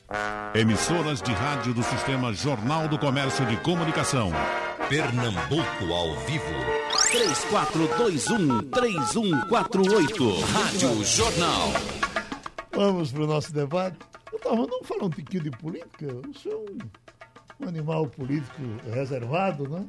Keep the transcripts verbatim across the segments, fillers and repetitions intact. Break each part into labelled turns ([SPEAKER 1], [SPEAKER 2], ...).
[SPEAKER 1] Emissoras de rádio do Sistema Jornal do Comércio de Comunicação.
[SPEAKER 2] Pernambuco ao vivo.
[SPEAKER 3] três quatro dois um, três um quatro oito. Rádio Jornal.
[SPEAKER 4] Vamos para o nosso debate. Eu estava não falando um pouquinho de política. Eu sou um, um animal político reservado, né?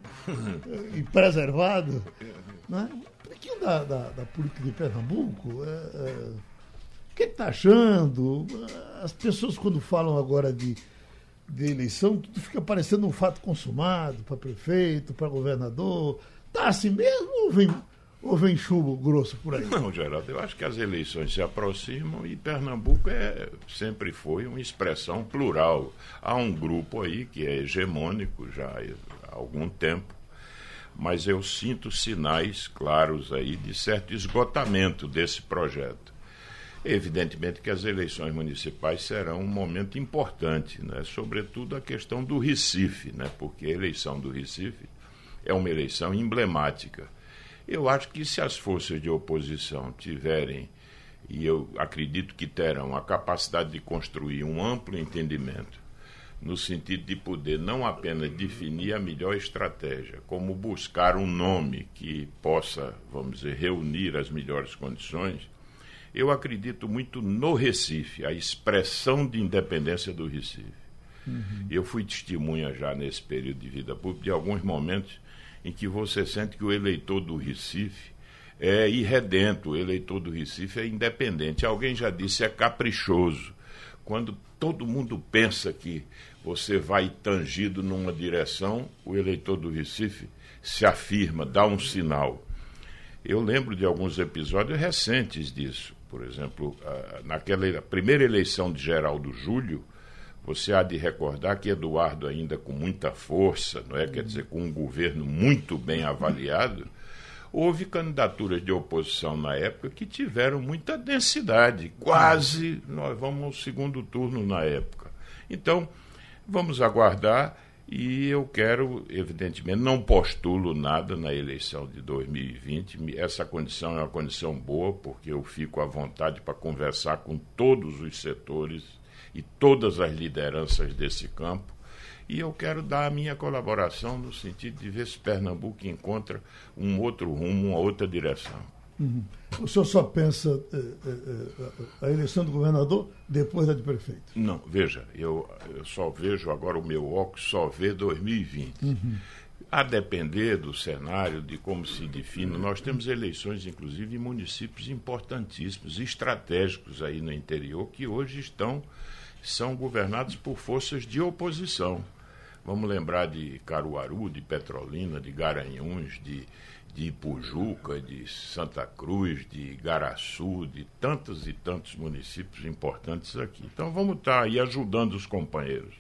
[SPEAKER 4] E preservado. Né? Um pouquinho da, da, da política de Pernambuco. É, é, o que está achando? As pessoas, quando falam agora de, de eleição, tudo fica parecendo um fato consumado para prefeito, para governador. Está assim mesmo ou vem, ou vem chumbo grosso por aí?
[SPEAKER 5] Não, Geraldo, eu acho que as eleições se aproximam e Pernambuco é, sempre foi uma expressão plural. Há um grupo aí que é hegemônico já há algum tempo, mas eu sinto sinais claros aí de certo esgotamento desse projeto. Evidentemente que as eleições municipais serão um momento importante, né? Sobretudo a questão do Recife, né? Porque a eleição do Recife é uma eleição emblemática. Eu acho que se as forças de oposição tiverem, e eu acredito que terão, a capacidade de construir um amplo entendimento, no sentido de poder não apenas definir a melhor estratégia, como buscar um nome que possa, vamos dizer, reunir as melhores condições. Eu acredito muito no Recife, a expressão de independência do Recife. Uhum. Eu fui testemunha já nesse período de vida pública de alguns momentos em que você sente que o eleitor do Recife é irredento, o eleitor do Recife é independente. Alguém já disse, é caprichoso. Quando todo mundo pensa que você vai tangido numa direção, o eleitor do Recife se afirma, dá um sinal. Eu lembro de alguns episódios recentes disso. Por exemplo, naquela primeira eleição de Geraldo Júlio, você há de recordar que Eduardo, ainda com muita força, não é? Quer dizer, com um governo muito bem avaliado, houve candidaturas de oposição na época que tiveram muita densidade. Quase nós vamos ao segundo turno na época. Então, vamos aguardar. E eu quero, evidentemente, não postulo nada na eleição de dois mil e vinte. Essa condição é uma condição boa, porque eu fico à vontade para conversar com todos os setores e todas as lideranças desse campo. E eu quero dar a minha colaboração no sentido de ver se Pernambuco encontra um outro rumo, uma outra direção.
[SPEAKER 4] Uhum. O senhor só pensa eh, eh, a eleição do governador depois da de prefeito?
[SPEAKER 5] Não, veja, eu, eu só vejo agora, o meu óculos só vê dois mil e vinte. Uhum. A depender do cenário, de como se define, nós temos eleições, inclusive, em municípios importantíssimos, estratégicos aí no interior, que hoje estão, são governados por forças de oposição. Vamos lembrar de Caruaru, de Petrolina, de Garanhuns, de... de Ipujuca, de Santa Cruz, de Igaraçu, de tantos e tantos municípios importantes aqui. Então vamos estar aí ajudando os companheiros.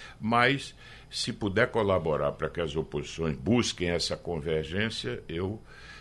[SPEAKER 5] Mas, se puder colaborar para que as oposições busquem essa convergência, eu,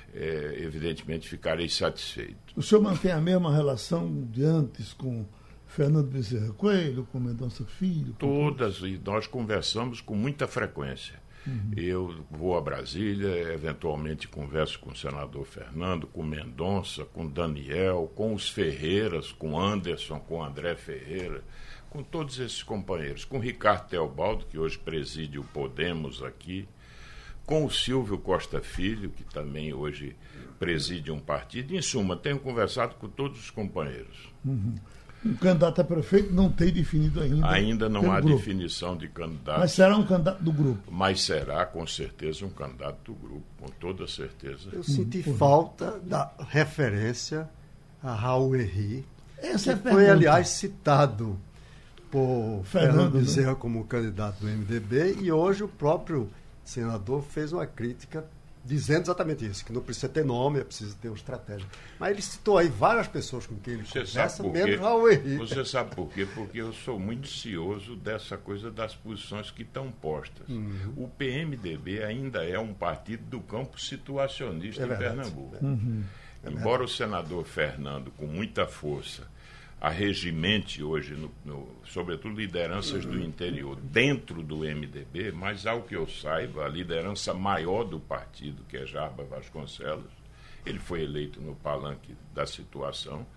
[SPEAKER 5] é, evidentemente, ficarei satisfeito.
[SPEAKER 4] O senhor mantém a mesma relação de antes com Fernando Bezerra Coelho, com Mendonça Filho? Com
[SPEAKER 5] Todas, todos? E nós conversamos com muita frequência. Uhum. Eu vou a Brasília, eventualmente converso com o senador Fernando, com Mendonça, com Daniel, com os Ferreiras, com Anderson, com André Ferreira, com todos esses companheiros, com Ricardo Teobaldo, que hoje preside o Podemos aqui, com o Silvio Costa Filho, que também hoje preside um partido. Em suma, tenho conversado com todos os companheiros.
[SPEAKER 4] Uhum. Um candidato a prefeito não tem definido ainda.
[SPEAKER 5] Ainda não há
[SPEAKER 4] grupo.
[SPEAKER 5] definição de candidato.
[SPEAKER 4] Mas será um candidato do grupo?
[SPEAKER 5] Mas será, com certeza, um candidato do grupo, com toda certeza.
[SPEAKER 6] Eu senti uhum. falta da referência a Raul Henry,
[SPEAKER 4] Essa
[SPEAKER 6] que
[SPEAKER 4] é
[SPEAKER 6] foi, aliás, citado por Fernando, Fernando Bezerra, né? Como candidato do M D B, e hoje o próprio senador fez uma crítica dizendo exatamente isso, que não precisa ter nome, é preciso ter uma estratégia. Mas ele citou aí várias pessoas com quem ele
[SPEAKER 5] Você
[SPEAKER 6] conversa,
[SPEAKER 5] sabe
[SPEAKER 6] menos Raul Henry.
[SPEAKER 5] Você sabe por quê? Porque eu sou muito cioso dessa coisa das posições que estão postas. Uhum. O P M D B ainda é um partido do campo situacionista é em verdade. Pernambuco. Uhum. É Embora verdade. o senador Fernando, com muita força, arregimente hoje, no, no, sobretudo lideranças do interior, dentro do M D B, mas ao que eu saiba, a liderança maior do partido, que é Jarbas Vasconcelos, ele foi eleito no palanque da situação,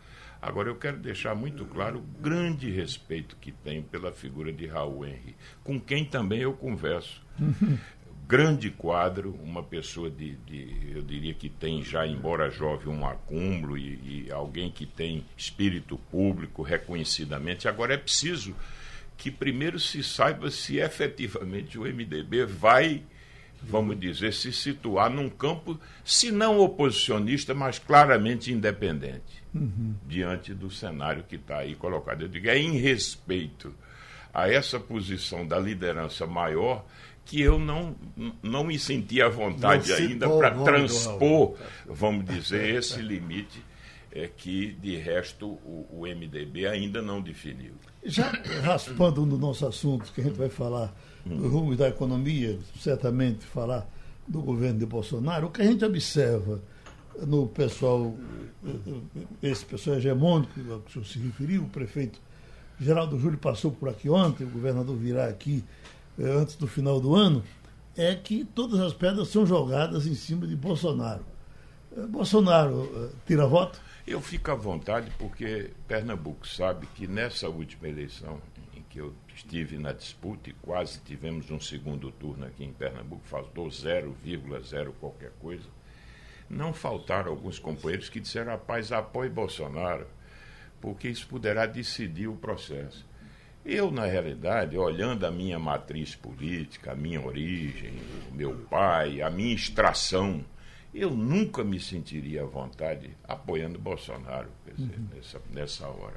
[SPEAKER 5] Agora, eu quero deixar muito claro o grande respeito que tenho pela figura de Raul Henri, com quem também eu converso. Grande quadro, uma pessoa de, de, eu diria que tem já, embora jovem, um acúmulo e, e alguém que tem espírito público reconhecidamente. Agora, é preciso que primeiro se saiba se efetivamente o M D B vai, vamos dizer, se situar num campo, se não oposicionista, mas claramente independente, uhum. diante do cenário que está aí colocado. Eu digo, é em respeito a essa posição da liderança maior que eu não, não me senti à vontade ainda para transpor, vamos dizer, esse limite é, que, de resto, o, o M D B ainda não definiu.
[SPEAKER 4] Já raspando no nosso assunto, que a gente vai falar do rumo da economia, certamente falar do governo de Bolsonaro, o que a gente observa no pessoal, esse pessoal hegemônico ao que o senhor se referiu, o prefeito Geraldo Júlio passou por aqui ontem, o governador virá aqui antes do final do ano, é que todas as pedras são jogadas em cima de Bolsonaro. Bolsonaro tira voto?
[SPEAKER 5] Eu fico à vontade porque Pernambuco sabe que nessa última eleição em que eu estive na disputa e quase tivemos um segundo turno aqui em Pernambuco, faltou zero vírgula zero qualquer coisa, não faltaram alguns companheiros que disseram, rapaz, apoie Bolsonaro, porque isso poderá decidir o processo. Eu, na realidade, olhando a minha matriz política, a minha origem, o meu pai, a minha extração, eu nunca me sentiria à vontade apoiando Bolsonaro, quer dizer, uhum. nessa, nessa hora.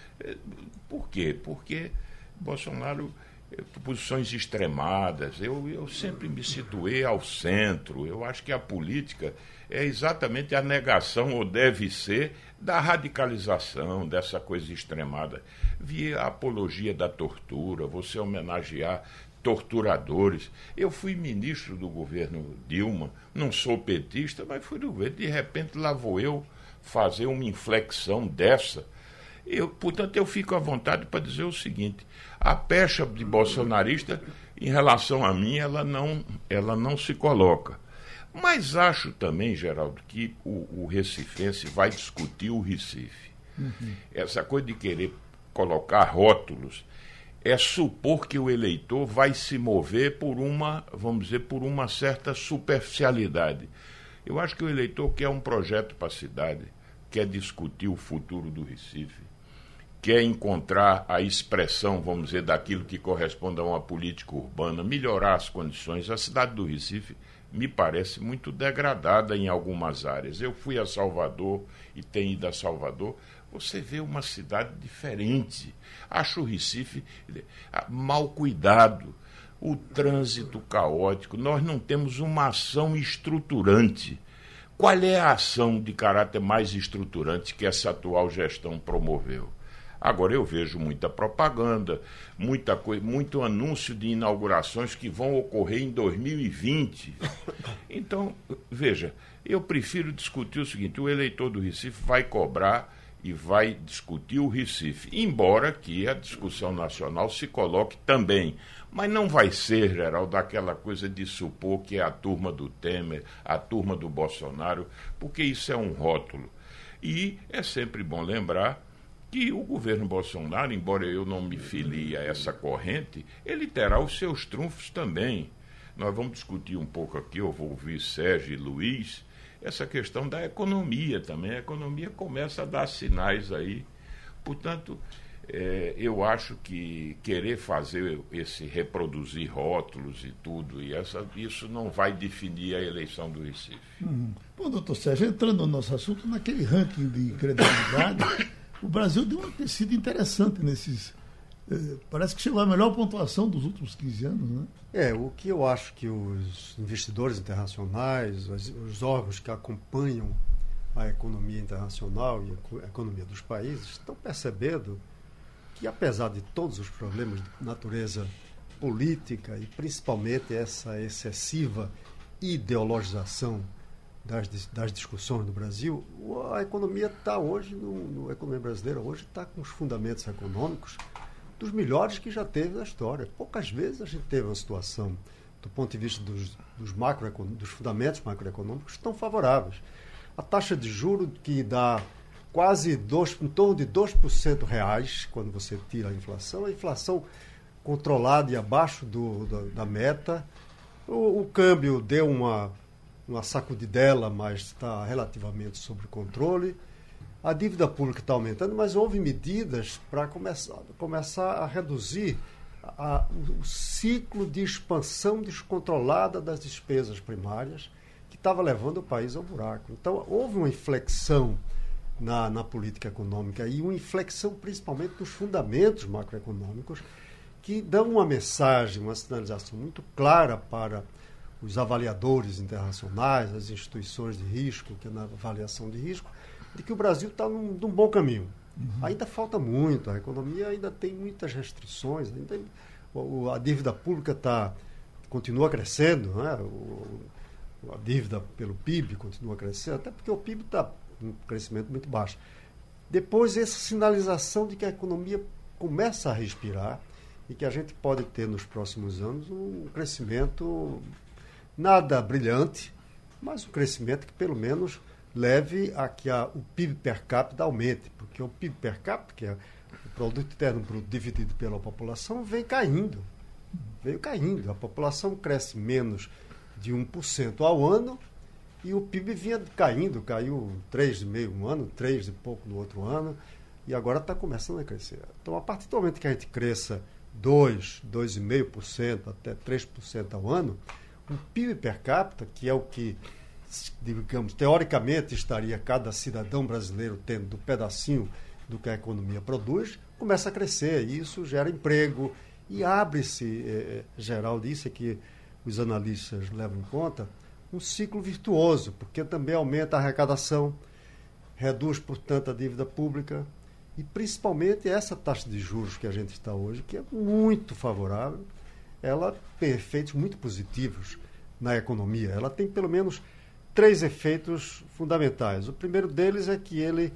[SPEAKER 5] Por quê? Porque Bolsonaro, posições extremadas, eu, eu sempre me situei ao centro. Eu acho que a política é exatamente a negação, ou deve ser, da radicalização, dessa coisa extremada. Via a apologia da tortura, você homenagear torturadores. Eu fui ministro do governo Dilma, não sou petista, mas fui do governo. De repente, lá vou eu fazer uma inflexão dessa. Eu, portanto, eu fico à vontade para dizer o seguinte, a pecha de bolsonarista, em relação a mim, ela não, ela não se coloca. Mas acho também, Geraldo, que o, o recifense vai discutir o Recife. Uhum. Essa coisa de querer colocar rótulos é supor que o eleitor vai se mover por uma, vamos dizer, por uma certa superficialidade. Eu acho que o eleitor quer um projeto para a cidade, quer discutir o futuro do Recife, quer encontrar a expressão, vamos dizer, daquilo que corresponde a uma política urbana, melhorar as condições. A cidade do Recife me parece muito degradada em algumas áreas. Eu fui a Salvador e tenho ido a Salvador. Você vê uma cidade diferente. Acho o Recife mal cuidado, o trânsito caótico. Nós não temos uma ação estruturante. Qual é a ação de caráter mais estruturante que essa atual gestão promoveu? Agora eu vejo muita propaganda, muita coisa, muito anúncio de inaugurações que vão ocorrer em dois mil e vinte. Então, veja, eu prefiro discutir o seguinte, o eleitor do Recife vai cobrar e vai discutir o Recife, embora que a discussão nacional se coloque também. Mas não vai ser, Geraldo, daquela coisa de supor que é a turma do Temer, a turma do Bolsonaro, porque isso é um rótulo. E é sempre bom lembrar que o governo Bolsonaro, embora eu não me filie a essa corrente, ele terá os seus trunfos também. Nós vamos discutir um pouco aqui, eu vou ouvir Sérgio e Luiz, essa questão da economia também. A economia começa a dar sinais aí. Portanto, é, eu acho que querer fazer esse reproduzir rótulos e tudo, e essa, isso não vai definir a eleição do Recife.
[SPEAKER 4] Hum. Bom, doutor Sérgio, entrando no nosso assunto, naquele ranking de credibilidade, o Brasil deu uma tecido interessante nesses... Eh, parece que chegou à melhor pontuação dos últimos quinze anos, né?
[SPEAKER 6] É, o que eu acho que os investidores internacionais, os, os órgãos que acompanham a economia internacional e a economia dos países estão percebendo que, apesar de todos os problemas de natureza política e principalmente essa excessiva ideologização das, das discussões no Brasil, a economia está hoje, no, no, a economia brasileira hoje está com os fundamentos econômicos dos melhores que já teve na história. Poucas vezes a gente teve uma situação, do ponto de vista dos, dos, macro, dos fundamentos macroeconômicos, tão favoráveis. A taxa de juros que dá quase dois, em torno de dois por cento reais, quando você tira a inflação, a inflação controlada e abaixo do, da, da meta. O, o câmbio deu uma, uma sacudidela, mas está relativamente sob controle. A dívida pública está aumentando, mas houve medidas para começar, começar a reduzir a, o ciclo de expansão descontrolada das despesas primárias que estava levando o país ao buraco. Então, houve uma inflexão na, na política econômica e uma inflexão principalmente dos fundamentos macroeconômicos que dão uma mensagem, uma sinalização muito clara para os avaliadores internacionais, as instituições de risco, que é na avaliação de risco, de que o Brasil está num, num bom caminho. Uhum. Ainda falta muito, a economia ainda tem muitas restrições, ainda, o, a dívida pública tá, continua crescendo, né? o, a dívida pelo P I B continua crescendo, até porque o P I B está em um crescimento muito baixo. Depois, essa sinalização de que a economia começa a respirar e que a gente pode ter nos próximos anos um crescimento nada brilhante, mas um crescimento que pelo menos leve a que a, o P I B per capita aumente, porque o P I B per capita, que é o produto interno bruto dividido pela população, vem caindo, veio caindo. A população cresce menos de um por cento ao ano e o P I B vinha caindo, caiu três vírgula cinco por cento um ano, três e pouco no outro ano, e agora está começando a crescer. Então, a partir do momento que a gente cresça dois, dois vírgula cinco por cento até três por cento ao ano, o P I B per capita, que é o que, digamos, teoricamente estaria cada cidadão brasileiro tendo um pedacinho do que a economia produz, começa a crescer, e isso gera emprego e abre-se, é, geral disso é que os analistas levam em conta, um ciclo virtuoso, porque também aumenta a arrecadação, reduz, portanto, a dívida pública e, principalmente, essa taxa de juros que a gente está hoje, que é muito favorável, ela tem efeitos muito positivos na economia. Ela tem, pelo menos, três efeitos fundamentais. O primeiro deles é que ele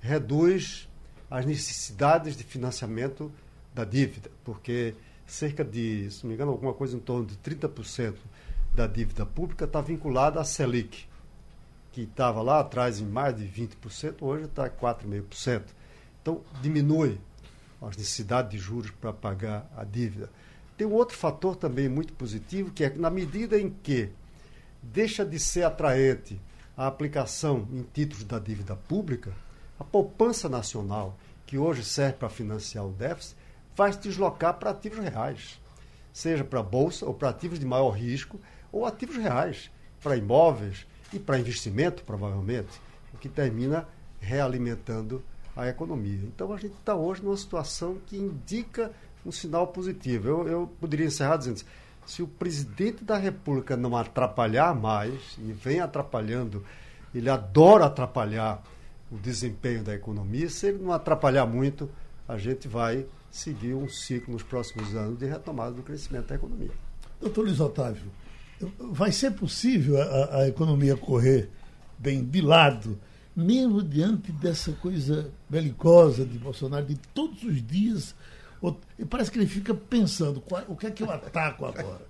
[SPEAKER 6] reduz as necessidades de financiamento da dívida, porque cerca de, se não me engano, alguma coisa em torno de trinta por cento da dívida pública está vinculada à Selic, que estava lá atrás em mais de vinte por cento, hoje está quatro vírgula cinco por cento. Então, diminui as necessidades de juros para pagar a dívida. Tem um outro fator também muito positivo, que é que na medida em que deixa de ser atraente a aplicação em títulos da dívida pública, a poupança nacional, que hoje serve para financiar o déficit, vai se deslocar para ativos reais, seja para a Bolsa ou para ativos de maior risco, ou ativos reais, para imóveis e para investimento, provavelmente, o que termina realimentando a economia. Então, a gente está hoje numa situação que indica um sinal positivo. Eu, eu poderia encerrar dizendo, se o presidente da República não atrapalhar mais, e vem atrapalhando, ele adora atrapalhar o desempenho da economia, se ele não atrapalhar muito, a gente vai seguir um ciclo nos próximos anos de retomada do crescimento da economia.
[SPEAKER 4] Doutor Luiz Otávio, vai ser possível a, a economia correr bem de lado, mesmo diante dessa coisa belicosa de Bolsonaro, de todos os dias? E parece que ele fica pensando, qual, o que é que eu ataco agora?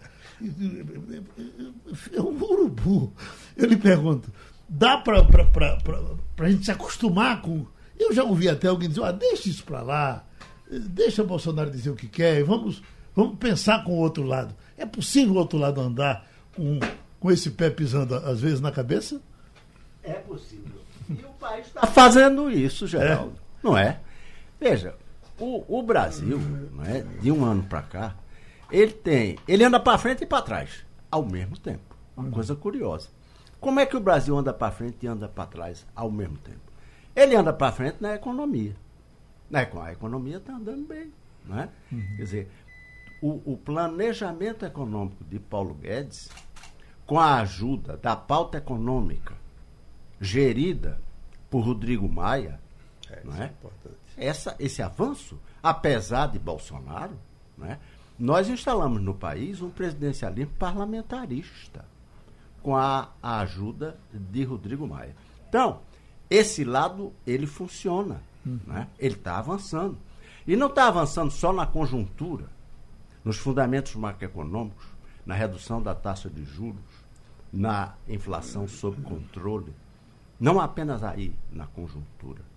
[SPEAKER 4] É um urubu. Eu lhe pergunto, dá para a gente se acostumar com... Eu já ouvi até alguém dizer, ah, deixa isso para lá, deixa o Bolsonaro dizer o que quer, vamos, vamos pensar com o outro lado. É possível o outro lado andar com, com esse pé pisando, às vezes, na cabeça?
[SPEAKER 7] É possível. E o país está fazendo isso, Geraldo. É. Não é? Veja, o, o Brasil, não é, de um ano para cá, ele tem, ele anda para frente e para trás, ao mesmo tempo. Uma hum. coisa curiosa. Como é que o Brasil anda para frente e anda para trás ao mesmo tempo? Ele anda para frente na economia. A economia está andando bem. Não é? Uhum. Quer dizer, o, o planejamento econômico de Paulo Guedes, com a ajuda da pauta econômica gerida por Rodrigo Maia, é, não é? É Essa, esse avanço, apesar de Bolsonaro, não é? Nós instalamos no país um presidencialismo parlamentarista, com a, a ajuda de Rodrigo Maia. Então, esse lado, ele funciona. Uhum. Né? Ele está avançando. E não está avançando só na conjuntura, nos fundamentos macroeconômicos, na redução da taxa de juros, na inflação sob controle. Não apenas aí, na conjuntura.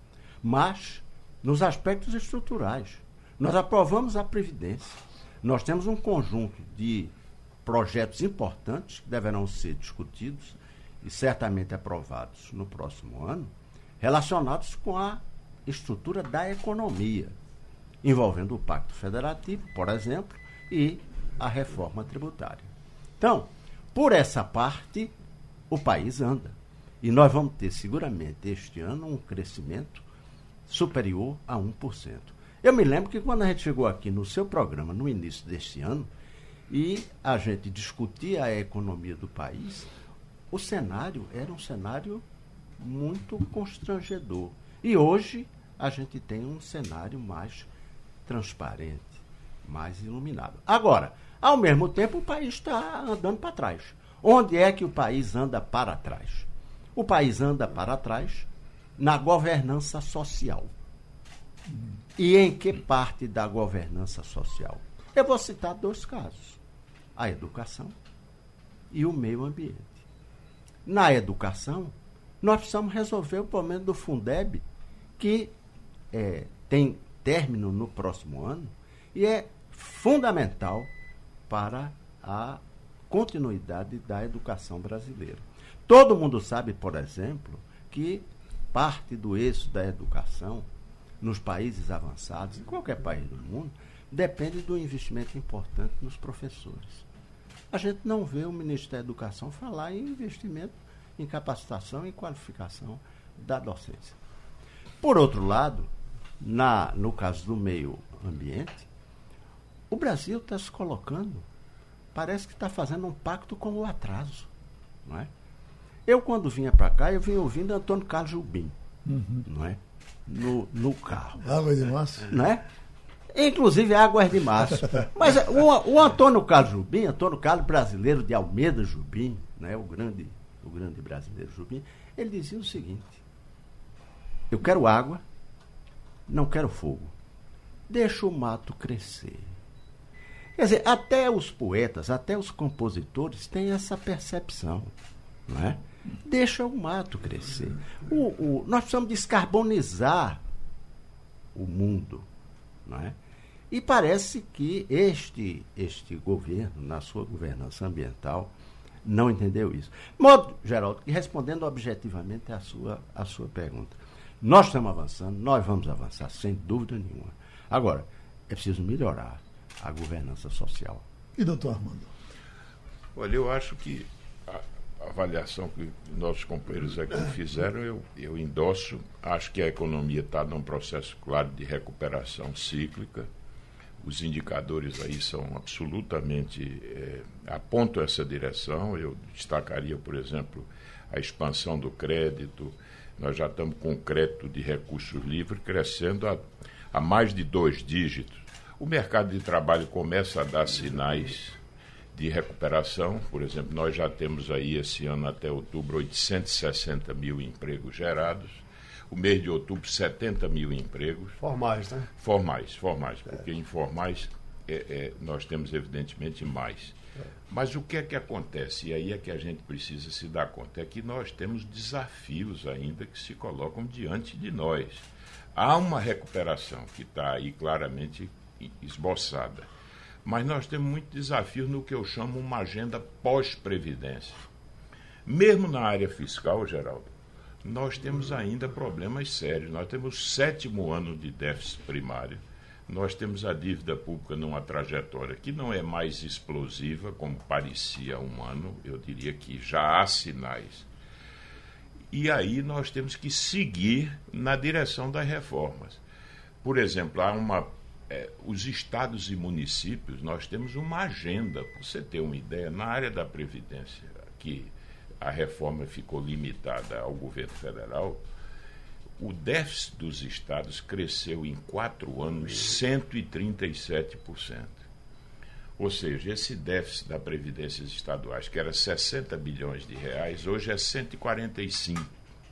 [SPEAKER 7] mas nos aspectos estruturais. Nós aprovamos a Previdência. Nós temos um conjunto de projetos importantes que deverão ser discutidos e certamente aprovados no próximo ano, relacionados com a estrutura da economia, envolvendo o Pacto Federativo, por exemplo, e a reforma tributária. Então, por essa parte, o país anda. E nós vamos ter, seguramente, este ano, um crescimento superior a um por cento. Eu me lembro que quando a gente chegou aqui no seu programa, no início deste ano, e a gente discutia a economia do país, o cenário era um cenário muito constrangedor. E hoje a gente tem um cenário mais transparente, mais iluminado. Agora, ao mesmo tempo, o país está andando para trás. Onde é que o país anda para trás? O país anda para trás na governança social. E em que parte da governança social? Eu vou citar dois casos: a educação e o meio ambiente. Na educação, nós precisamos resolver o problema do Fundeb, que é, tem término no próximo ano e é fundamental para a continuidade da educação brasileira. Todo mundo sabe, por exemplo, que parte do êxito da educação nos países avançados, em qualquer país do mundo, depende do investimento importante nos professores. A gente não vê o ministro da Educação falar em investimento em capacitação e qualificação da docência. Por outro lado, na, no caso do meio ambiente, o Brasil está se colocando, parece que está fazendo um pacto com o atraso, não é? Eu, quando vinha para cá, eu vinha ouvindo Antônio Carlos Jobim, uhum. não é? No, no carro.
[SPEAKER 4] Águas de março.
[SPEAKER 7] Não é? Inclusive águas de março. Mas o, o Antônio Carlos Jobim, Antônio Carlos brasileiro de Almeida Jobim, né? o, grande, o grande brasileiro Jobim, ele dizia o seguinte: eu quero água, não quero fogo. Deixa o mato crescer. Quer dizer, até os poetas, até os compositores têm essa percepção, não é? Deixa o mato crescer. O, o, nós precisamos descarbonizar o mundo, não é? E parece que este, este governo, na sua governança ambiental, não entendeu isso. De modo, Geraldo, respondendo objetivamente à sua, à sua pergunta, nós estamos avançando, nós vamos avançar, sem dúvida nenhuma. Agora, é preciso melhorar a governança social.
[SPEAKER 4] E doutor Armando?
[SPEAKER 5] Olha, eu acho que a avaliação que nossos companheiros aqui fizeram, eu, eu endosso. Acho que a economia está num processo claro de recuperação cíclica. Os indicadores aí são absolutamente, é, apontam essa direção. Eu destacaria, por exemplo, a expansão do crédito. Nós já estamos com o crédito de recursos livres crescendo a, a mais de dois dígitos. O mercado de trabalho começa a dar sinais de recuperação. Por exemplo, nós já temos aí esse ano até outubro oitocentos e sessenta mil empregos gerados. O mês de outubro, setenta mil empregos.
[SPEAKER 6] Formais, né?
[SPEAKER 5] Formais, formais, porque é. informais é, é, nós temos evidentemente mais. É. Mas o que é que acontece? E aí é que a gente precisa se dar conta, é que nós temos desafios ainda que se colocam diante de nós. Há uma recuperação que está aí claramente esboçada, mas nós temos muitos desafios no que eu chamo uma agenda pós-previdência. Mesmo na área fiscal, Geraldo, nós temos ainda problemas sérios. Nós temos o sétimo ano de déficit primário, nós temos a dívida pública numa trajetória que não é mais explosiva como parecia há um ano. Eu diria que já há sinais. E aí nós temos que seguir na direção das reformas. Por exemplo, há uma É, os estados e municípios, nós temos uma agenda, para você ter uma ideia, na área da Previdência, que a reforma ficou limitada ao governo federal, o déficit dos estados cresceu em quatro anos cento e trinta e sete por cento. Ou seja, esse déficit da Previdência estaduais, que era sessenta bilhões de reais, hoje é cento e quarenta e cinco.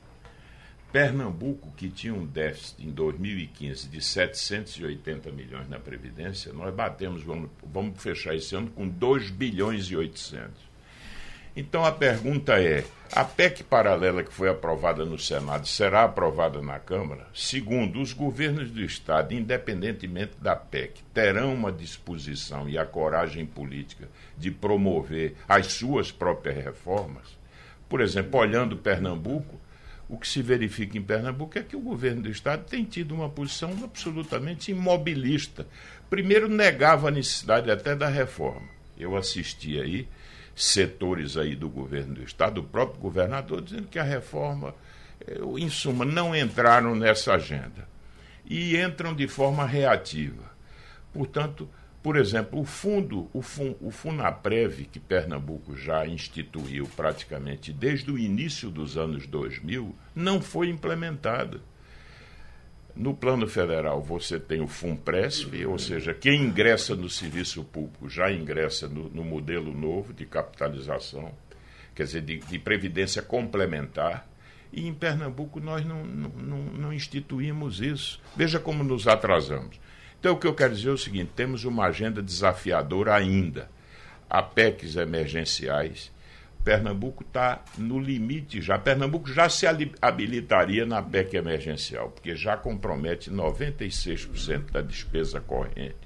[SPEAKER 5] Pernambuco, que tinha um déficit em dois mil e quinze de setecentos e oitenta milhões na Previdência, nós batemos, vamos, vamos fechar esse ano com dois bilhões e oitocentos. Então a pergunta é, a P E C paralela que foi aprovada no Senado será aprovada na Câmara? Segundo, os governos do Estado, independentemente da P E C, terão uma disposição e a coragem política de promover as suas próprias reformas? Por exemplo, olhando Pernambuco, o que se verifica em Pernambuco é que o governo do Estado tem tido uma posição absolutamente imobilista. Primeiro, negava a necessidade até da reforma. Eu assisti aí setores aí do governo do Estado, o próprio governador, dizendo que a reforma, em suma, não entraram nessa agenda. E entram de forma reativa. Portanto, por exemplo, o fundo, o, fun, o FUNAPREV, que Pernambuco já instituiu praticamente desde o início dos anos dois mil, não foi implementado. No plano federal, você tem o FUNPRESP, ou seja, quem ingressa no serviço público já ingressa no, no modelo novo de capitalização, quer dizer, de, de previdência complementar. E em Pernambuco nós não, não, não, não instituímos isso. Veja como nos atrasamos. Então, o que eu quero dizer é o seguinte, temos uma agenda desafiadora ainda. Há P E Cs emergenciais. Pernambuco está no limite já. Pernambuco já se habilitaria na P E C emergencial, porque já compromete noventa e seis por cento da despesa corrente.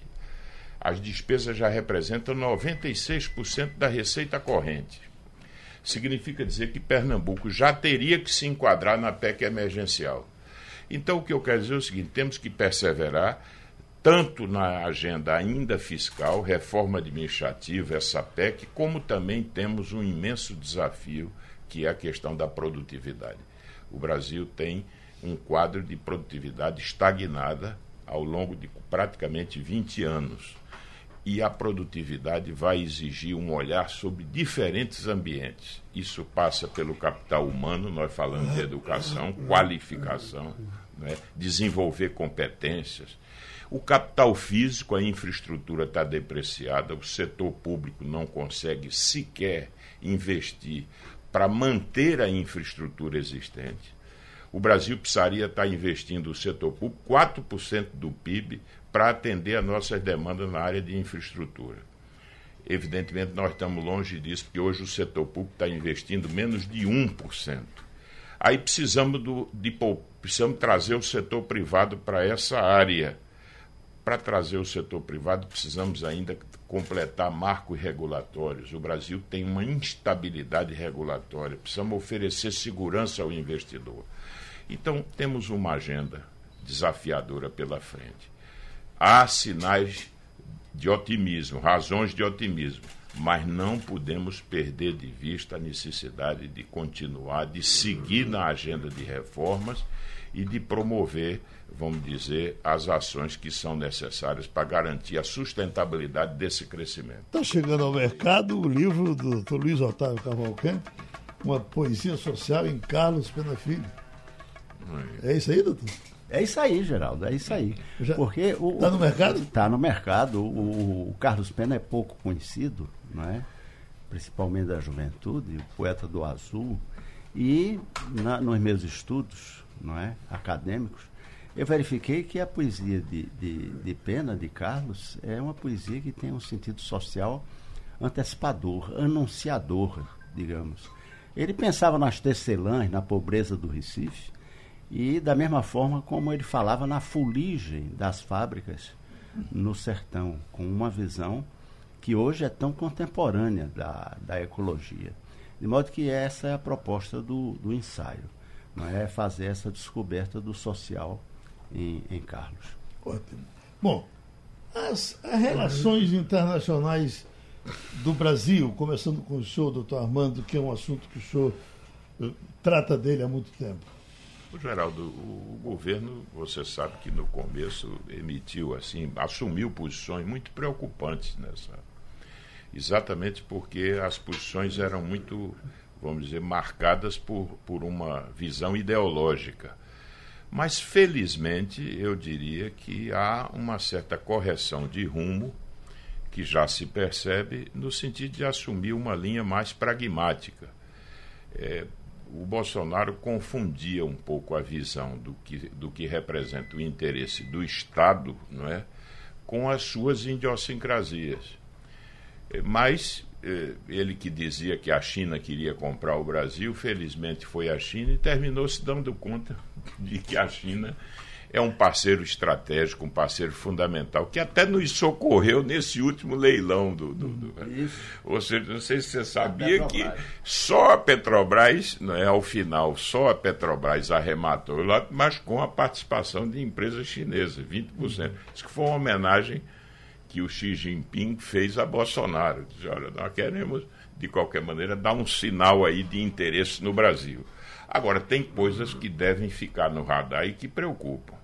[SPEAKER 5] As despesas já representam noventa e seis por cento da receita corrente. Significa dizer que Pernambuco já teria que se enquadrar na P E C emergencial. Então, o que eu quero dizer é o seguinte, temos que perseverar tanto na agenda ainda fiscal, reforma administrativa, essa P E C, como também temos um imenso desafio, que é a questão da produtividade. O Brasil tem um quadro de produtividade estagnada ao longo de praticamente vinte anos. E a produtividade vai exigir um olhar sobre diferentes ambientes. Isso passa pelo capital humano, nós falamos de educação, qualificação, né, desenvolver competências. O capital físico, a infraestrutura está depreciada, o setor público não consegue sequer investir para manter a infraestrutura existente. O Brasil precisaria estar investindo no setor público quatro por cento do P I B para atender a nossas demandas na área de infraestrutura. Evidentemente, nós estamos longe disso, porque hoje o setor público está investindo menos de um por cento. Aí precisamos, do, de, precisamos trazer o setor privado para essa área. Para trazer o setor privado, precisamos ainda completar marcos regulatórios. O Brasil tem uma instabilidade regulatória. Precisamos oferecer segurança ao investidor. Então, temos uma agenda desafiadora pela frente. Há sinais de otimismo, razões de otimismo, mas não podemos perder de vista a necessidade de continuar, de seguir na agenda de reformas e de promover, vamos dizer, as ações que são necessárias para garantir a sustentabilidade desse crescimento.
[SPEAKER 4] Está chegando ao mercado o livro do doutor Luiz Otávio Cavalcante, Uma Poesia Social em Carlos Pena Filho. É isso aí, doutor?
[SPEAKER 7] É isso aí, Geraldo, é isso aí. Porque o
[SPEAKER 4] está no mercado?
[SPEAKER 7] Está no mercado. O, o Carlos Pena é pouco conhecido, não é? Principalmente da juventude, o poeta do azul. E na, nos meus estudos, não é, acadêmicos, eu verifiquei que a poesia de, de, de Pena, de Carlos, é uma poesia que tem um sentido social antecipador, anunciador, digamos. Ele pensava nas tecelãs, na pobreza do Recife, e da mesma forma como ele falava na fuligem das fábricas no sertão, com uma visão que hoje é tão contemporânea da, da ecologia. De modo que essa é a proposta do, do ensaio, não é fazer essa descoberta do social em, em Carlos.
[SPEAKER 4] Ótimo. Bom, as, as relações internacionais do Brasil, começando com o senhor, doutor Armando, que é um assunto que o senhor uh, trata dele há muito tempo.
[SPEAKER 5] Geraldo, o, o governo, você sabe que no começo emitiu, assim, assumiu posições muito preocupantes nessa. Exatamente porque as posições eram muito, vamos dizer, marcadas por, por uma visão ideológica. Mas, felizmente, eu diria que há uma certa correção de rumo que já se percebe no sentido de assumir uma linha mais pragmática. É, o Bolsonaro confundia um pouco a visão do que, do que representa o interesse do Estado, não é, com as suas idiosincrasias. Mas ele que dizia que a China queria comprar o Brasil, felizmente foi a China e terminou se dando conta de que a China é um parceiro estratégico, um parceiro fundamental, que até nos socorreu nesse último leilão do... do, do ou seja, não sei se você sabia que só a Petrobras, não é, ao final, só a Petrobras arrematou lá, mas com a participação de empresas chinesas, vinte por cento. Isso que foi uma homenagem que o Xi Jinping fez a Bolsonaro. Diz, olha, nós queremos, de qualquer maneira, dar um sinal aí de interesse no Brasil. Agora, tem coisas que devem ficar no radar e que preocupam.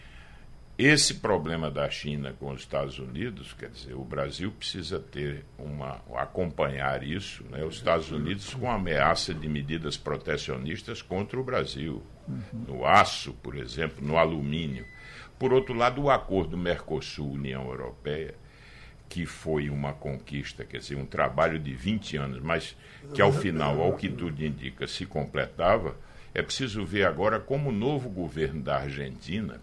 [SPEAKER 5] Esse problema da China com os Estados Unidos, quer dizer, o Brasil precisa ter uma, acompanhar isso, né? Os Estados Unidos com ameaça de medidas protecionistas contra o Brasil, no aço, por exemplo, no alumínio. Por outro lado, o acordo Mercosul-União Europeia, que foi uma conquista, quer dizer, um trabalho de vinte anos, mas que ao final, ao que tudo indica, se completava, é preciso ver agora como o novo governo da Argentina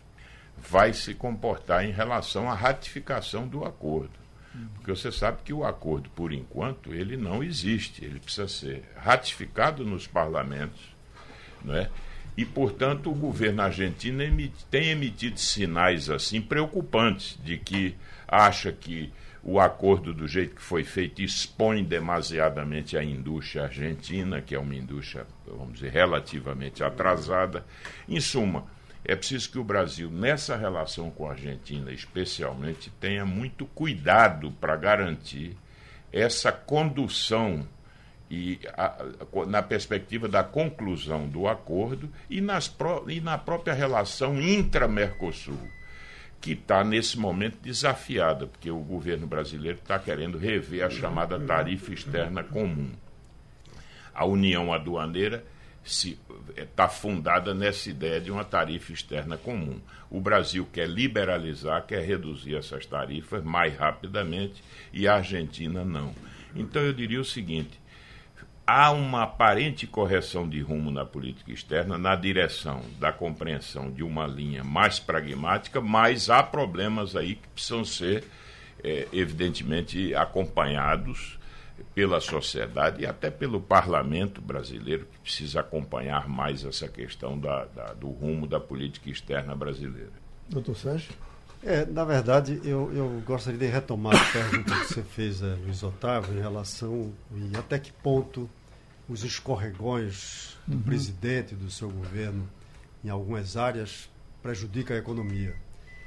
[SPEAKER 5] vai se comportar em relação à ratificação do acordo. Porque você sabe que o acordo, por enquanto, ele não existe, ele precisa ser ratificado nos parlamentos, não é? E, portanto, o governo argentino emite, tem emitido sinais assim preocupantes de que acha que o acordo do jeito que foi feito expõe demasiadamente a indústria argentina, que é uma indústria, vamos dizer, relativamente atrasada. Em suma, é preciso que o Brasil, nessa relação com a Argentina especialmente, tenha muito cuidado para garantir essa condução e a, a, na perspectiva da conclusão do acordo e, nas pro, e na própria relação intra-Mercosul, que está nesse momento desafiada, porque o governo brasileiro está querendo rever a chamada tarifa externa comum. A União Aduaneira está fundada nessa ideia de uma tarifa externa comum. O Brasil quer liberalizar, quer reduzir essas tarifas mais rapidamente e a Argentina não. Então eu diria o seguinte, há uma aparente correção de rumo na política externa na direção da compreensão de uma linha mais pragmática, mas há problemas aí que precisam ser, é, evidentemente, acompanhados pela sociedade e até pelo parlamento brasileiro, que precisa acompanhar mais essa questão da, da, do rumo da política externa brasileira.
[SPEAKER 4] Doutor Sérgio?
[SPEAKER 6] É, na verdade, eu, eu gostaria de retomar a pergunta que você fez, é, Luiz Otávio, em relação e até que ponto os escorregões do uhum. presidente do seu governo em algumas áreas prejudicam a economia.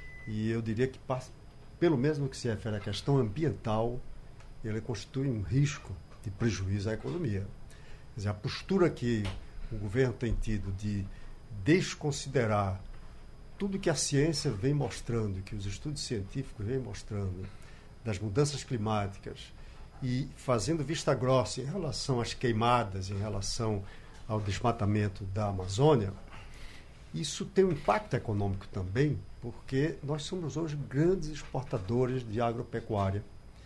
[SPEAKER 6] E eu diria que, pelo menos no que se refere à questão ambiental, ele constitui um risco de prejuízo à economia. Quer dizer, a postura que o governo tem tido de desconsiderar tudo que a ciência vem mostrando, que os estudos científicos vêm mostrando, das mudanças climáticas, e fazendo vista grossa em relação às queimadas, em relação ao desmatamento da Amazônia, isso tem um impacto econômico também, porque nós somos hoje grandes exportadores de agropecuária.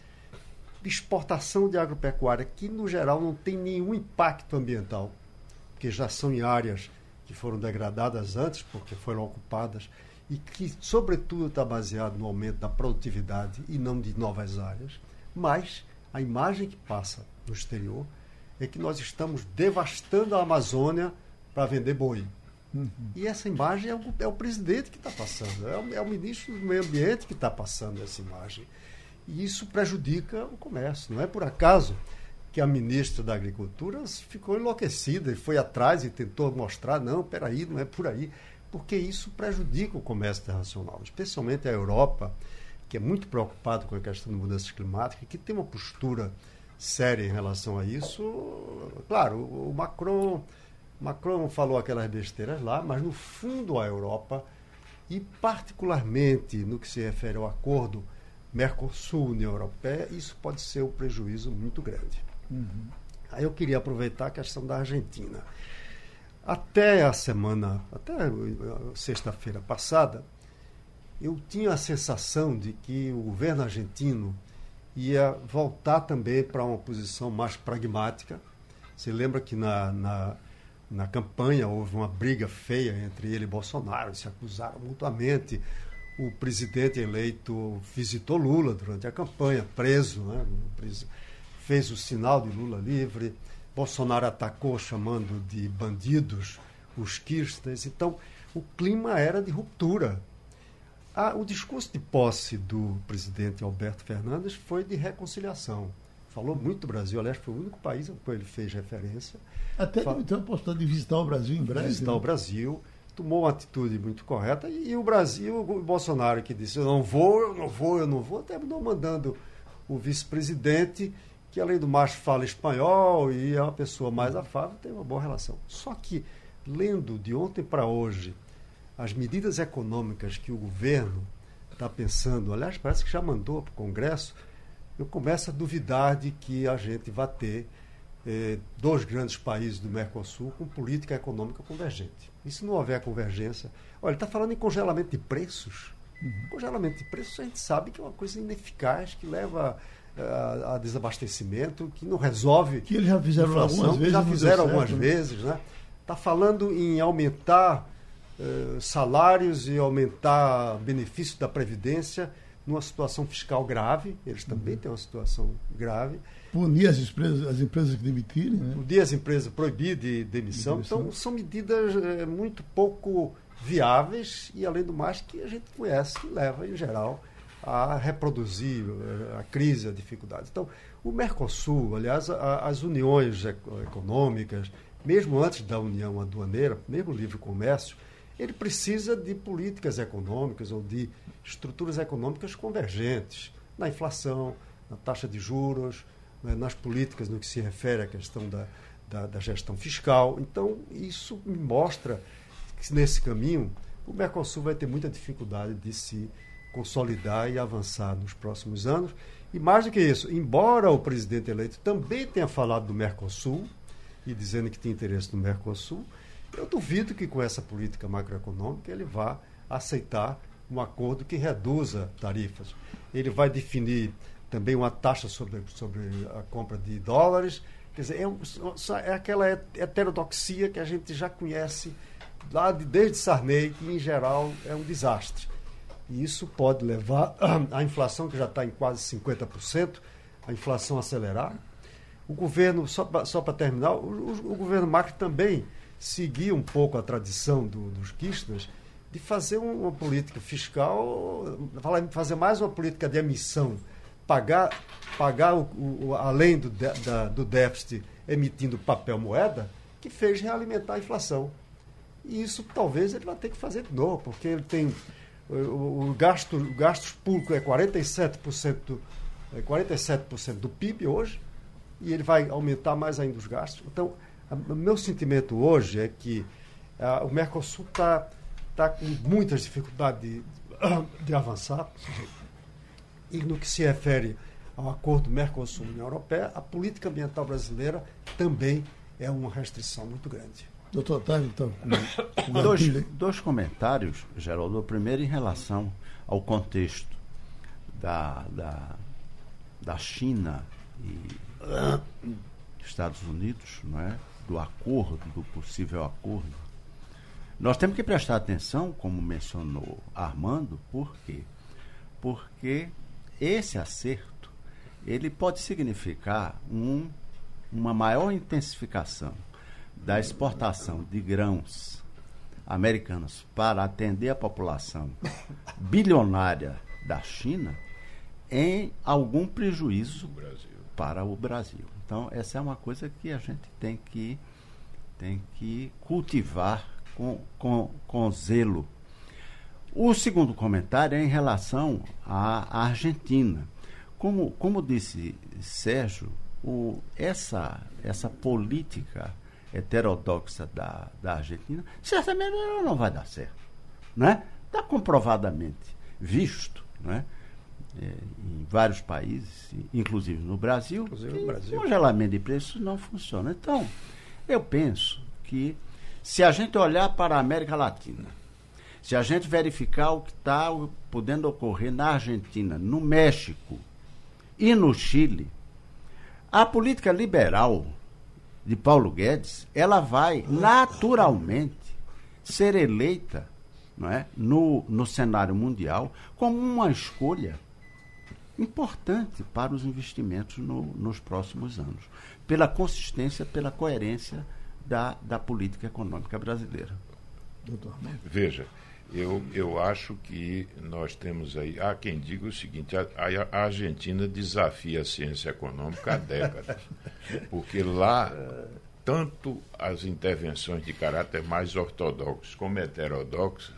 [SPEAKER 6] Exportação de agropecuária que, no geral, não tem nenhum impacto ambiental, porque já são em áreas que foram degradadas antes, porque foram ocupadas, e que, sobretudo, está baseado no aumento da produtividade e não de novas áreas. Mas a imagem que passa no exterior é que nós estamos devastando a Amazônia para vender boi. Uhum. E essa imagem é o, é o presidente que está passando, é o, é o ministro do Meio Ambiente que está passando essa imagem. E isso prejudica o comércio. Não é por acaso que a ministra da Agricultura ficou enlouquecida e foi atrás e tentou mostrar, não, peraí, não é por aí, porque isso prejudica o comércio internacional, especialmente a Europa, que é muito preocupada com a questão de mudanças climáticas, que tem uma postura séria em relação a isso. Claro, o Macron, Macron falou aquelas besteiras lá, mas no fundo a Europa, e particularmente no que se refere ao acordo Mercosul-União Europeia, isso pode ser um prejuízo muito grande. Uhum. Aí eu queria aproveitar a questão da Argentina. Até a semana, até sexta-feira passada, eu tinha a sensação de que o governo argentino ia voltar também para uma posição mais pragmática. Você lembra que na, na, na campanha houve uma briga feia entre ele e Bolsonaro, se acusaram mutuamente. O presidente eleito visitou Lula durante a campanha, preso, né? fez o sinal de Lula livre, Bolsonaro atacou chamando de bandidos os kirchners. Então, o clima era de ruptura. Ah, o discurso de posse do presidente Alberto Fernandes foi de reconciliação. Falou muito do Brasil, aliás, foi o único país ao qual ele fez referência.
[SPEAKER 4] Até
[SPEAKER 6] Fal...
[SPEAKER 4] então apostando de visitar o Brasil em breve.
[SPEAKER 6] Visitar
[SPEAKER 4] né?
[SPEAKER 6] o Brasil, tomou uma atitude muito correta, e, e o Brasil, o Bolsonaro que disse, eu não vou, eu não vou, eu não vou, terminou mandando o vice-presidente, que além do mais fala espanhol e é uma pessoa mais afável, tem uma boa relação. Só que, lendo de ontem para hoje as medidas econômicas que o governo está pensando, aliás, parece que já mandou para o Congresso, eu começo a duvidar de que a gente vai ter eh, dois grandes países do Mercosul com política econômica convergente. E se não houver convergência... Olha, ele está falando em congelamento de preços. Uhum. Congelamento de preços a gente sabe que é uma coisa ineficaz, que leva a, a desabastecimento, que não resolve...
[SPEAKER 4] Que eles já fizeram
[SPEAKER 6] inflação,
[SPEAKER 4] algumas vezes.
[SPEAKER 6] Já fizeram
[SPEAKER 4] certo,
[SPEAKER 6] algumas
[SPEAKER 4] né?
[SPEAKER 6] vezes, né? Está falando em aumentar eh, salários e aumentar benefícios da Previdência numa situação fiscal grave. Eles também têm uma situação grave.
[SPEAKER 4] Punir as empresas, as empresas que demitirem, né?
[SPEAKER 6] Punir as empresas, proibir de demissão.
[SPEAKER 4] De demissão.
[SPEAKER 6] Então, são medidas eh, muito pouco viáveis e, além do mais, que a gente conhece, que leva, em geral, a reproduzir eh, a crise, a dificuldade. Então, o Mercosul, aliás, a, as uniões econômicas, mesmo antes da União Aduaneira, mesmo o livre comércio, ele precisa de políticas econômicas ou de estruturas econômicas convergentes na inflação, na taxa de juros, né, nas políticas no que se refere à questão da, da, da gestão fiscal. Então, isso me mostra que, nesse caminho, o Mercosul vai ter muita dificuldade de se consolidar e avançar nos próximos anos. E, mais do que isso, embora o presidente eleito também tenha falado do Mercosul, e dizendo que tem interesse no Mercosul, eu duvido que com essa política macroeconômica ele vá aceitar um acordo que reduza tarifas. Ele vai definir também uma taxa sobre, sobre a compra de dólares. Quer dizer, é, um, é aquela heterodoxia que a gente já conhece lá de, desde Sarney, que em geral é um desastre. E isso pode levar a inflação, que já está em quase cinquenta por cento, a inflação acelerar. O governo, só para só para terminar, o, o, o governo Macri também seguia um pouco a tradição do, dos kirchners de fazer uma, uma política fiscal, fazer mais uma política de emissão, pagar, pagar o, o, além do, de, da, do déficit emitindo papel moeda, que fez realimentar a inflação. E isso talvez ele vai ter que fazer de novo, porque ele tem o, o gasto, o gastos públicos é quarenta e sete por cento, é quarenta e sete por cento do P I B hoje, e ele vai aumentar mais ainda os gastos. Então, o meu sentimento hoje é que uh, o Mercosul está tá com muitas dificuldades de, de avançar. E no que se refere ao acordo Mercosul-União Europeia, a política ambiental brasileira também é uma restrição muito grande.
[SPEAKER 4] Doutor Otávio, então, com, com
[SPEAKER 7] dois, dois comentários, Geraldo. O primeiro em relação ao contexto da, da, da China e Estados Unidos, não é? Do acordo, do possível acordo. Nós temos que prestar atenção, como mencionou Armando, por quê? Porque esse acerto, ele pode significar um, uma maior intensificação da exportação de grãos americanos para atender a população bilionária da China em algum prejuízo para o Brasil. Então, essa é uma coisa que a gente tem que, tem que cultivar com, com, com zelo. O segundo comentário é em relação à Argentina. Como, como disse Sérgio, o, essa, essa política heterodoxa da, da Argentina, certamente ela não vai dar certo. Né? Está comprovadamente visto, né? É, em vários países, inclusive no Brasil,
[SPEAKER 6] inclusive no Brasil.
[SPEAKER 7] O congelamento de preços não funciona. Então, eu penso que se a gente olhar para a América Latina, se a gente verificar o que está podendo ocorrer na Argentina, no México e no Chile, a política liberal de Paulo Guedes, ela vai naturalmente ser eleita, não é, no, no cenário mundial como uma escolha importante para os investimentos no, nos próximos anos, pela consistência, pela coerência da, da política econômica brasileira.
[SPEAKER 4] Doutor,
[SPEAKER 5] veja, eu, eu acho que nós temos aí, há quem diga o seguinte, a, a Argentina desafia a ciência econômica há décadas, porque lá tanto as intervenções de caráter mais ortodoxo como heterodoxas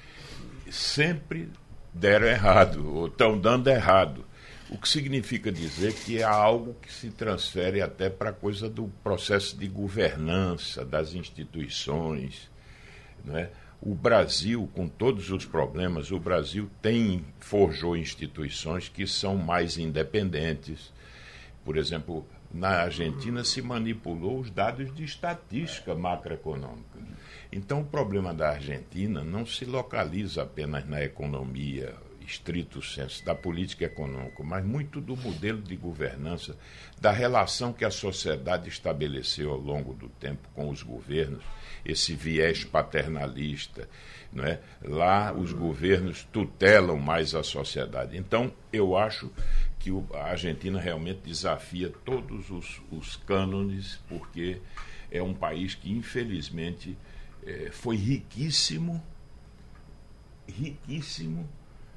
[SPEAKER 5] sempre deram errado, ou estão dando errado. O que significa dizer que é algo que se transfere até para a coisa do processo de governança, das instituições, não é? O Brasil, com todos os problemas, o Brasil tem, forjou instituições que são mais independentes. Por exemplo, na Argentina se manipulou os dados de estatística macroeconômica. Então, o problema da Argentina não se localiza apenas na economia, estrito senso, da política econômica, mas muito do modelo de governança, da relação que a sociedade estabeleceu ao longo do tempo com os governos, esse viés paternalista, não é? Lá os governos tutelam mais a sociedade. Então, eu acho que a Argentina realmente desafia todos os, os cânones, porque é um país que, infelizmente, é, foi riquíssimo, riquíssimo.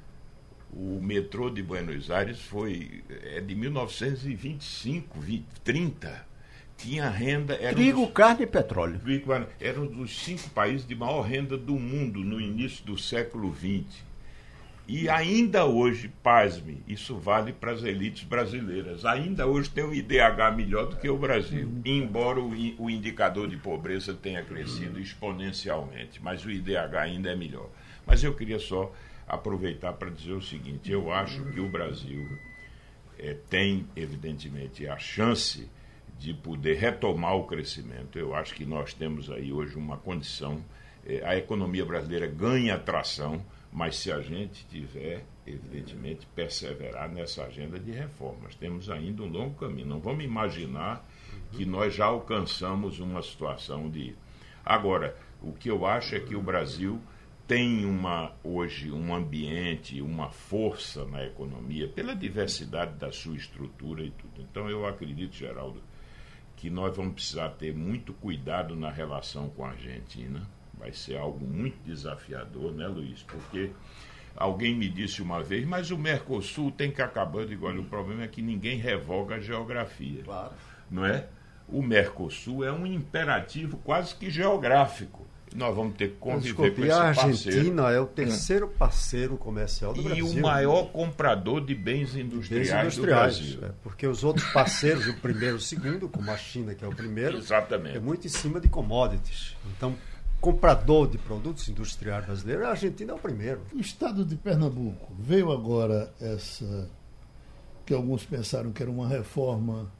[SPEAKER 5] O metrô de Buenos Aires foi é de mil novecentos e vinte e cinco, trinta. Tinha renda... Era
[SPEAKER 7] Trigo,
[SPEAKER 5] um dos,
[SPEAKER 7] carne e petróleo.
[SPEAKER 5] Era um dos cinco países de maior renda do mundo no início do século vinte. E ainda hoje, pasme, isso vale para as elites brasileiras. Ainda hoje tem um I D H melhor do que o Brasil, embora o, o indicador de pobreza tenha crescido exponencialmente, mas o I D H ainda é melhor. Mas eu queria só aproveitar para dizer o seguinte, eu acho que o Brasil é, tem, evidentemente, a chance de poder retomar o crescimento. Eu acho que nós temos aí hoje uma condição, é, a economia brasileira ganha tração, mas se a gente tiver, evidentemente, perseverar nessa agenda de reformas, temos ainda um longo caminho. Não vamos imaginar que nós já alcançamos uma situação de... Agora, o que eu acho é que o Brasil tem uma, hoje um ambiente, uma força na economia, pela diversidade da sua estrutura e tudo. Então, eu acredito, Geraldo, que nós vamos precisar ter muito cuidado na relação com a Argentina. Vai ser algo muito desafiador, né, Luiz? Porque alguém me disse uma vez, mas o Mercosul tem que acabar. Eu digo, olha, o problema é que ninguém revoga a geografia. Claro. Não é? O Mercosul é um imperativo quase que geográfico. Nós vamos ter que conviver Desculpe, com esse
[SPEAKER 6] parceiro.
[SPEAKER 5] A
[SPEAKER 6] Argentina é o terceiro parceiro comercial do
[SPEAKER 5] e
[SPEAKER 6] Brasil.
[SPEAKER 5] E o maior comprador de bens industriais, bens industriais do Brasil.
[SPEAKER 6] É, porque os outros parceiros, o primeiro e o segundo, como a China, que é o primeiro,
[SPEAKER 5] Exatamente.
[SPEAKER 6] é muito em cima de commodities. Então, comprador de produtos industriais brasileiros, a Argentina é o primeiro.
[SPEAKER 4] O estado de Pernambuco veio agora essa, que alguns pensaram que era uma reforma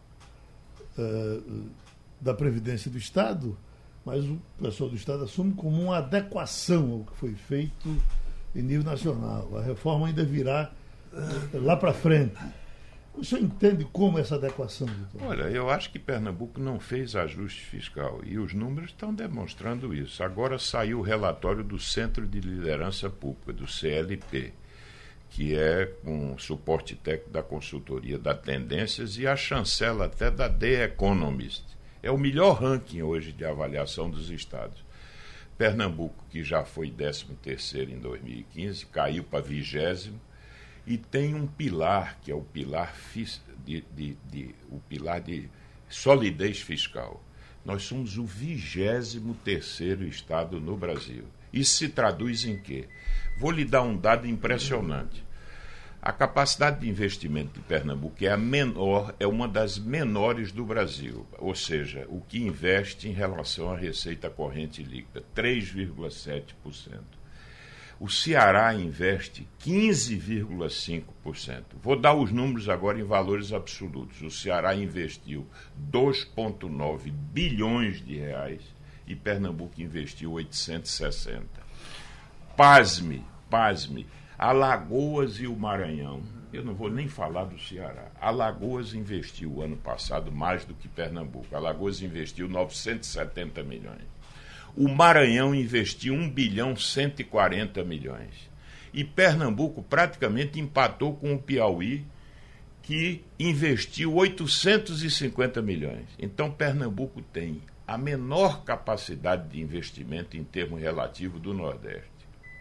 [SPEAKER 4] uh, da Previdência do Estado, mas o pessoal do Estado assume como uma adequação ao que foi feito em nível nacional. A reforma ainda virá uh, lá para frente. O senhor entende como essa adequação, doutor?
[SPEAKER 5] Olha, eu acho que Pernambuco não fez ajuste fiscal e os números estão demonstrando isso. Agora saiu o relatório do Centro de Liderança Pública, do C L P, que é com suporte técnico da consultoria da Tendências e a chancela até da The Economist. É o melhor ranking hoje de avaliação dos estados. Pernambuco, que já foi décimo terceiro em dois mil e quinze, caiu para vigésimo. E tem um pilar, que é o pilar, de, de, de, o pilar de solidez fiscal. Nós somos o vigésimo terceiro estado no Brasil. Isso se traduz em quê? Vou lhe dar um dado impressionante. A capacidade de investimento de Pernambuco é a menor, é uma das menores do Brasil. Ou seja, o que investe em relação à receita corrente líquida, três vírgula sete por cento. O Ceará investe quinze vírgula cinco por cento. Vou dar os números agora em valores absolutos. O Ceará investiu dois vírgula nove bilhões de reais e Pernambuco investiu oitocentos e sessenta. Pasme, pasme, Alagoas e o Maranhão, eu não vou nem falar do Ceará. Alagoas investiu ano passado mais do que Pernambuco. Alagoas investiu novecentos e setenta milhões. O Maranhão investiu um bilhão cento e quarenta milhões. E Pernambuco praticamente empatou com o Piauí que investiu oitocentos e cinquenta milhões. Então, Pernambuco tem a menor capacidade de investimento em termos relativos do Nordeste.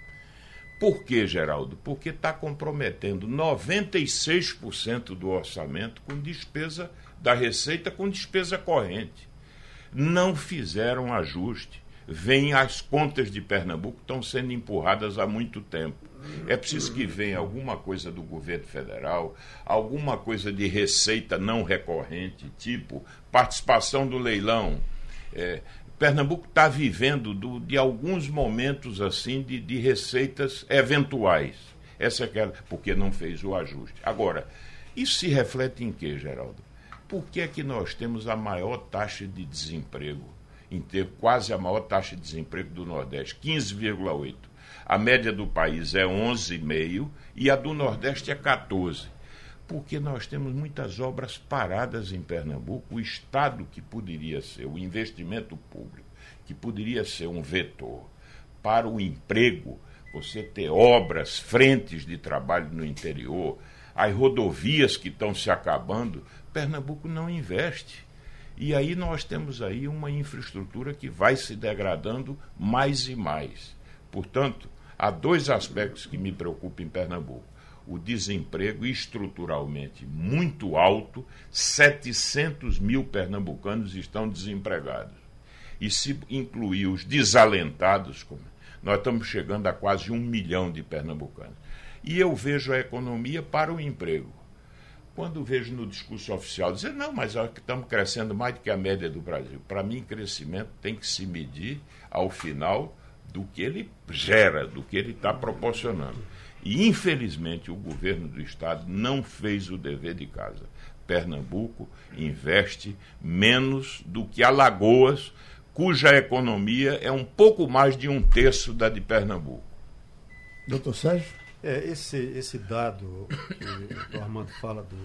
[SPEAKER 5] Por quê, Geraldo? Porque está comprometendo noventa e seis por cento do orçamento com despesa da Receita, com despesa corrente. Não fizeram ajuste. Vêm as contas de Pernambuco, estão sendo empurradas há muito tempo. É preciso que venha alguma coisa do governo federal, alguma coisa de receita não recorrente, tipo participação do leilão. É, Pernambuco está vivendo do, de alguns momentos assim de, de receitas eventuais. Essa é aquela, porque não fez o ajuste. Agora, isso se reflete em quê, Geraldo? Por que é que nós temos a maior taxa de desemprego, em ter quase a maior taxa de desemprego do Nordeste, quinze vírgula oito por cento? A média do país é onze vírgula cinco por cento e a do Nordeste é quatorze por cento. Porque nós temos muitas obras paradas em Pernambuco. O Estado, que poderia ser o investimento público, que poderia ser um vetor para o emprego, você ter obras, frentes de trabalho no interior, as rodovias que estão se acabando, Pernambuco não investe. E aí nós temos aí uma infraestrutura que vai se degradando mais e mais. Portanto, há dois aspectos que me preocupam em Pernambuco. O desemprego estruturalmente muito alto, setecentos mil pernambucanos estão desempregados. E se incluir os desalentados, nós estamos chegando a quase um milhão de pernambucanos. E eu vejo a economia para o emprego. Quando vejo no discurso oficial dizer, não, mas estamos crescendo mais do que a média do Brasil. Para mim, crescimento tem que se medir ao final do que ele gera, do que ele está proporcionando. E, infelizmente, o governo do Estado não fez o dever de casa. Pernambuco investe menos do que Alagoas, cuja economia é um pouco mais de um terço da de Pernambuco.
[SPEAKER 4] Doutor Sérgio?
[SPEAKER 6] É, esse, esse dado que o Armando fala do,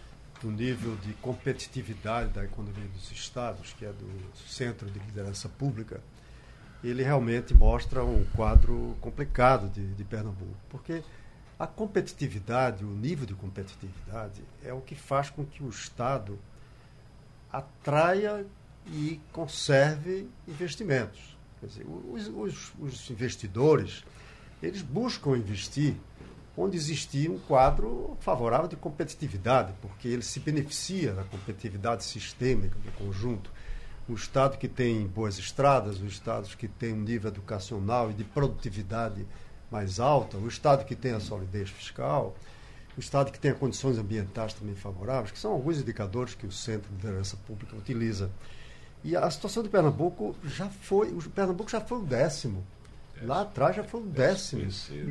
[SPEAKER 6] do nível de competitividade da economia dos estados, que é do Centro de Liderança Pública, ele realmente mostra um quadro complicado de, de Pernambuco, porque a competitividade, o nível de competitividade, é o que faz com que o Estado atraia e conserve investimentos. Quer dizer, os, os, os investidores, eles buscam investir onde existia um quadro favorável de competitividade, porque ele se beneficia da competitividade sistêmica do conjunto. O Estado que tem boas estradas, os estados que têm um nível educacional e de produtividade mais alta, o Estado que tem a solidez fiscal, o Estado que tem condições ambientais também favoráveis, que são alguns indicadores que o Centro de Liderança Pública utiliza. E a situação de Pernambuco já foi, o Pernambuco já foi o décimo. Lá atrás já foi o décimo.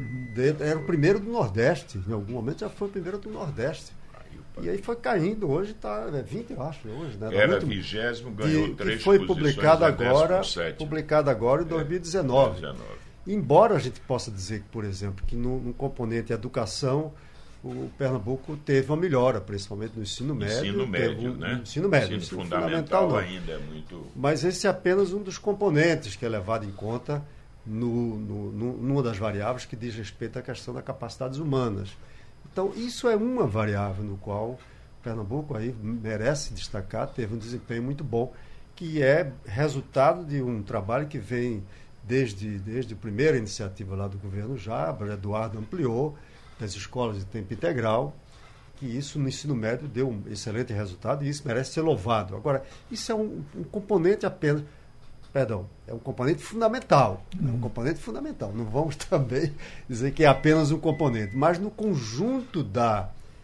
[SPEAKER 6] Era o primeiro do Nordeste. Em algum momento já foi o primeiro do Nordeste. E aí foi caindo, hoje está é vinte, eu acho, hoje, né?
[SPEAKER 5] Era vigésimo, ganhou três
[SPEAKER 6] posições. E foi publicado agora, publicado agora em dois mil e dezenove. Embora a gente possa dizer que, por exemplo, que no, no componente educação, o Pernambuco teve uma melhora, principalmente no ensino médio.
[SPEAKER 5] Ensino médio,
[SPEAKER 6] um,
[SPEAKER 5] né?
[SPEAKER 6] Um ensino médio.
[SPEAKER 5] Ensino, ensino fundamental, fundamental ainda é muito...
[SPEAKER 6] Mas esse é apenas um dos componentes que é levado em conta no, no, no, numa das variáveis que diz respeito à questão das capacidades humanas. Então, isso é uma variável no qual Pernambuco aí merece destacar, teve um desempenho muito bom, que é resultado de um trabalho que vem desde, desde a primeira iniciativa lá do governo já, o Eduardo ampliou, das escolas de tempo integral, que isso no ensino médio deu um excelente resultado e isso merece ser louvado. Agora, isso é um, um componente apenas, perdão, é um componente fundamental, hum. é um componente fundamental, não vamos também dizer que é apenas um componente, mas no conjunto da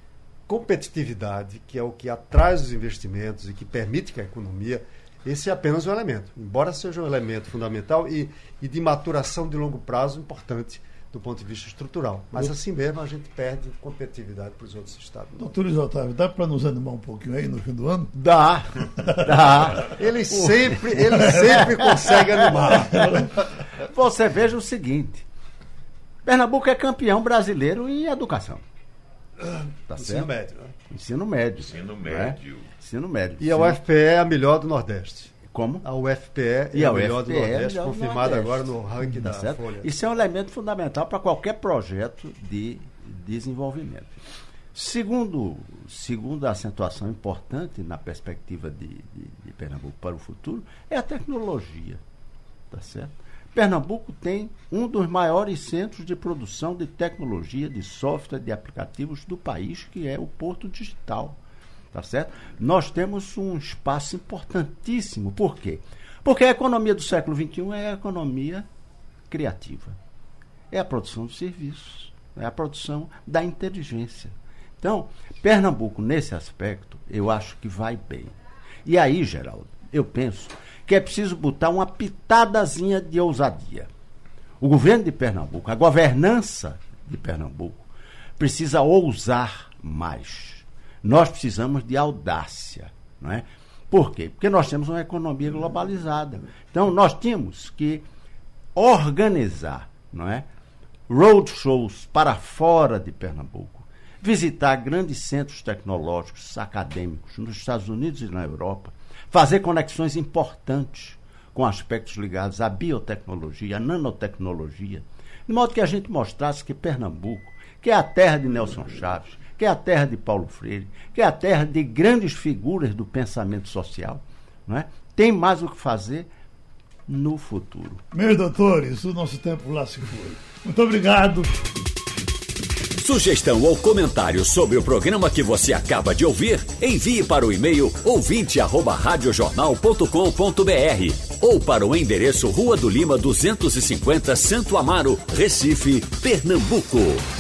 [SPEAKER 6] competitividade, que é o que atrai os investimentos e que permite que a economia, esse é apenas um elemento, embora seja um elemento fundamental e, e de maturação de longo prazo importante do ponto de vista estrutural. Mas assim mesmo a gente perde competitividade para os outros estados.
[SPEAKER 4] Doutor Luiz Otávio, dá para nos animar um pouquinho aí no fim do ano?
[SPEAKER 7] Dá, dá.
[SPEAKER 6] Ele sempre, ele sempre consegue animar.
[SPEAKER 7] Você veja o seguinte, Pernambuco é campeão brasileiro em educação. Tá
[SPEAKER 6] Ensino
[SPEAKER 7] certo?
[SPEAKER 6] médio, né?
[SPEAKER 7] Ensino médio.
[SPEAKER 5] Ensino
[SPEAKER 7] né?
[SPEAKER 5] médio.
[SPEAKER 7] Ensino médio.
[SPEAKER 6] E a U F P E é a melhor do Nordeste.
[SPEAKER 7] Como?
[SPEAKER 6] A U F P E
[SPEAKER 7] e
[SPEAKER 6] é
[SPEAKER 7] a
[SPEAKER 6] a melhor do Nordeste,
[SPEAKER 7] é
[SPEAKER 6] confirmada
[SPEAKER 7] Nordeste.
[SPEAKER 6] agora no ranking
[SPEAKER 7] Tá
[SPEAKER 6] da
[SPEAKER 7] certo?
[SPEAKER 6] Folha.
[SPEAKER 7] Isso é um elemento fundamental para qualquer projeto de desenvolvimento. Segundo, segundo a acentuação importante na perspectiva de, de, de Pernambuco para o futuro, é a tecnologia. Tá certo? Pernambuco tem um dos maiores centros de produção de tecnologia, de software, de aplicativos do país, que é o Porto Digital. Tá certo? Nós temos um espaço importantíssimo. Por quê? Porque a economia do século vinte e um é a economia criativa. É a produção de serviços, é a produção da inteligência. Então, Pernambuco, nesse aspecto, eu acho que vai bem. E aí, Geraldo, eu penso que é preciso botar uma pitadazinha de ousadia. O governo de Pernambuco, a governança de Pernambuco, precisa ousar mais. Nós precisamos de audácia, não é? Por quê? Porque nós temos uma economia globalizada. Então, nós tínhamos que organizar, não é, roadshows para fora de Pernambuco, visitar grandes centros tecnológicos, acadêmicos, nos Estados Unidos e na Europa, fazer conexões importantes com aspectos ligados à biotecnologia, à nanotecnologia, de modo que a gente mostrasse que Pernambuco, que é a terra de Nelson Chaves, que é a terra de Paulo Freire, que é a terra de grandes figuras do pensamento social, não é? Tem mais o que fazer no futuro.
[SPEAKER 4] Meus doutores, o nosso tempo lá se foi. Muito obrigado.
[SPEAKER 3] Sugestão ou comentário sobre o programa que você acaba de ouvir, envie para o e-mail ouvinte arroba radiojornal ponto com ponto br ou para o endereço Rua do Lima duzentos e cinquenta, Santo Amaro, Recife, Pernambuco.